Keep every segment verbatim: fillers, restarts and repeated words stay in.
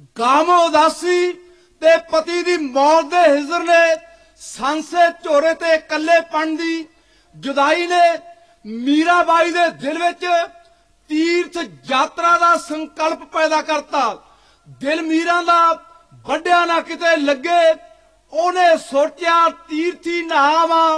ਗਮ ਉਦਾਸੀ ਤੇ ਪਤੀ ਦੀ ਮੌਤ ਦੇ ਹਿਜ਼ਰ ਨੇ ਸੰਸੇ ਝੋਰੇ ਤੇ ਇਕੱਲੇਪਣ ਦੀ ਜੁਦਾਈ ਨੇ ਮੀਰਾਬਾਈ ਦੇ ਦਿਲ ਵਿੱਚ ਤੀਰਥ ਯਾਤਰਾ ਦਾ ਸੰਕਲਪ ਪੈਦਾ ਕਰਤਾ। ਦਿਲ ਮੀਰਾ ਦਾ ਵੱਡਿਆ ਨਾ ਕਿਤੇ ਲੱਗੇ, ਉਹਨੇ ਸੋਚਿਆ ਤੀਰਥੀ ਨਹਾਵਾਂ,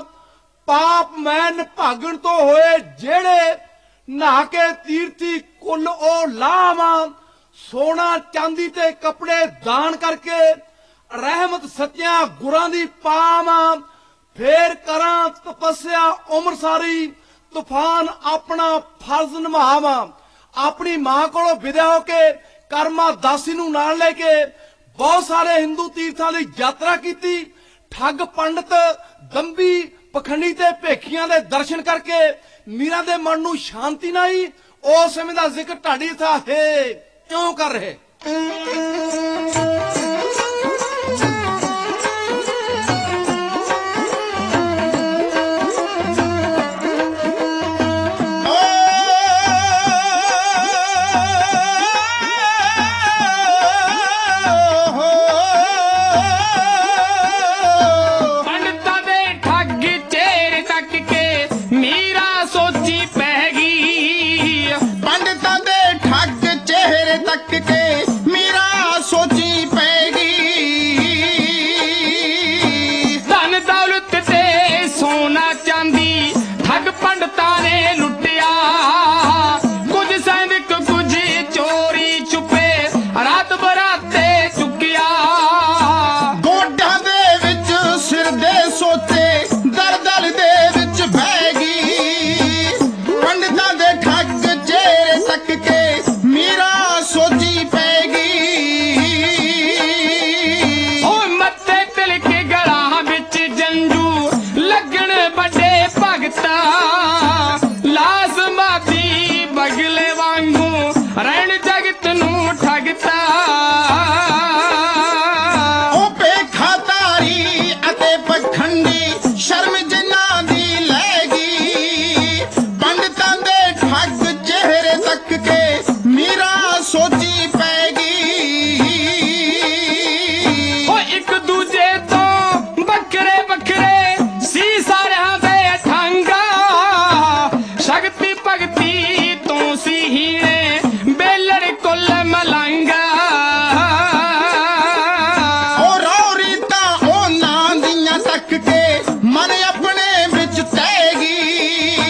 ਪਾਪ ਮੈਂ ਨਿਭਾਗਣ ਤੋਂ ਹੋਏ ਜਿਹੜੇ, ਨਹਾ ਕੇ ਤੀਰਥੀ ਕੁੱਲ ਉਹ ਲਾਵਾਂ, ਸੋਨਾ ਚਾਂਦੀ ਤੇ ਕੱਪੜੇ ਦਾਨ ਕਰਕੇ ਰਹਿਮਤ ਸੱਚਿਆਂ ਗੁਰਾਂ ਦੀ ਪਾਵਾਂ, ਫੇਰ ਕਰਾਂ ਤਪੱਸਿਆ ਉਮਰ ਸਾਰੀ, ਤੂਫਾਨ ਆਪਣਾ ਫਰਜ਼ ਨਿਭਾਵਾਂ। ਆਪਣੀ ਮਾਂ ਕੋਲੋਂ ਵਿਦਿਆ ਹੋ ਕੇ ਕਰਮਾ ਦਾਸੀ ਨੂੰ ਨਾਲ ਲੈ ਕੇ ਬਹੁਤ ਸਾਰੇ ਹਿੰਦੂ ਤੀਰਥਾਂ ਦੀ ਯਾਤਰਾ ਕੀਤੀ। ਠੱਗ ਪੰਡਤ, ਦੰਭੀ, ਪਖੰਡੀ ਤੇ ਭੇਖੀਆਂ ਦੇ ਦਰਸ਼ਨ ਕਰਕੇ ਮੀਰਾ ਦੇ ਮਨ ਨੂੰ ਸ਼ਾਂਤੀ ਨਾ ਆਈ। ਉਸ ਸਮੇਂ ਦਾ ਜ਼ਿਕਰ ਢਾਡੀ ਥਾ ਹੈ ਕਿਉਂ ਕਰ ਰਹੇ।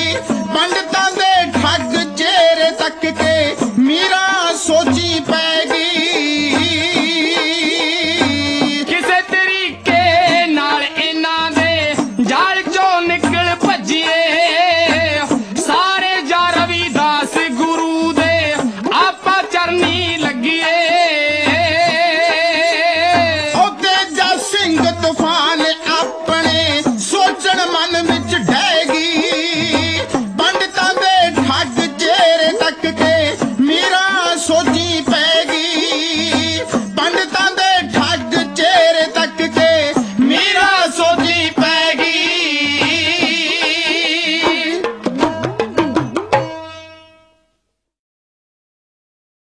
ਮੀਰਾ ਸੋਚੀ ਪੈ